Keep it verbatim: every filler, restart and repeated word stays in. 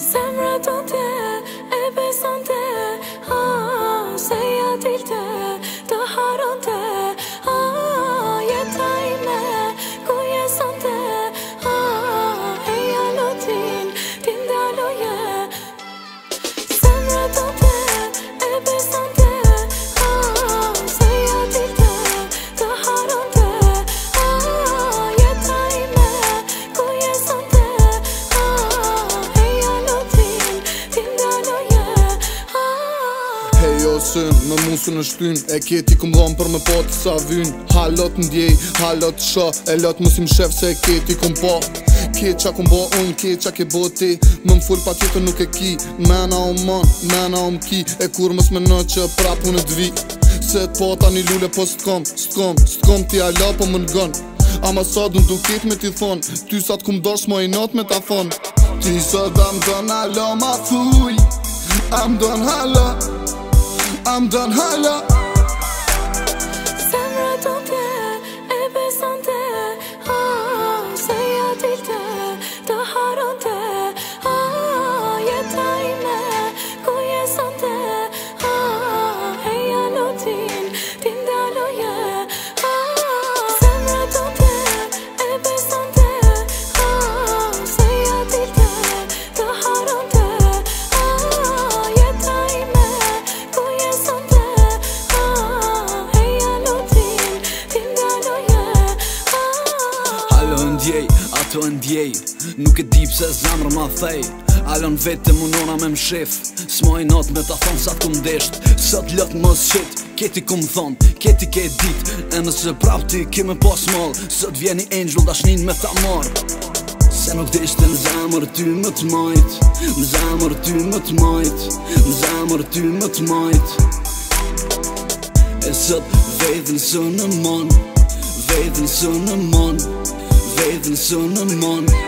Zemra donte e besonte, ah, se ja dilte të haronte, ah, jeta ime ku jesonte, ah, e ja lotin ti ndaloje. Zemra donte e besonte, ah, se ja dilte të haronte, ah, jeta ime ku jesonte, ah, e ja lotin ti ndaloje. Hey o sën, me musu në shtyn e keti këm dhom për me po të sa vyn. Halot ndjej, halot shë, e lot musim shef se e keti këm po. Ketë qa këm bo unë, ketë qa ke bo ti, më m'full pa tjetër nuk e ki. Mena o mon, mena o m'ki, e kur mës me në që prap unë t'vi. Se t'po ta një lule po s'tkom, s'tkom, s'tkom ti ala po më n'gon. Ama sa dun duket me ti thon, ty sa t'kum dosh mo i not me ta thon. Ti sa da m'don ala ma thuj, a m'don hala, a m'don hala. Zemra donte e besonte, ah, se ja dilte të haronte, ah, jeta ime ku jesonte, ah, e ja lotin ti ndaloje. Ah, zemra donte e besonte, ah, se ja dilte të haronte, ah, jeta ime ku jesonte, ah, e ja lotin ti ndaloje. Alo ndjej, ato ndjej, nuk e di pse zamrë ma thej. Alon vete munona me mshef, s'moj not me ta thon sa t'kum desht. Sot lot mos shit, keti kum thon, keti ke dit, e nëse prap ti ke me pas mall. Sot vjeni angel dashnin me ta marr, se nuk dishte në zamër ty më t'majt, në zamër ty më t'majt, në zamër ty më t'majt. E sot vedhin së në mon, vedhin së në mon, vedhin së në mon.